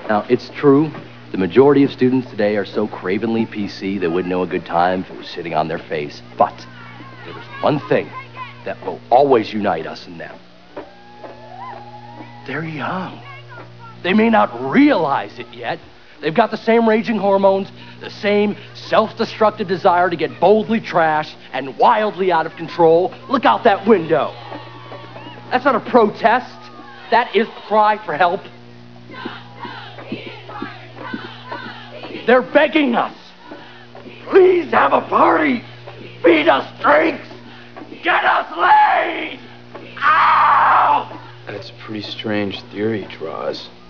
Now, it's true, the majority of students today are so cravenly PC they wouldn't know a good time if it was sitting on their face. But there is one thing that will always unite us and them. They're young. They may not realize it yet. They've got the same raging hormones, the same self-destructive desire to get boldly trashed and wildly out of control. Look out that window. That's not a protest. That is cry for help. They're begging us. Please have a party. Feed us drinks. Get us laid. Ow! That's a pretty strange theory, Draws.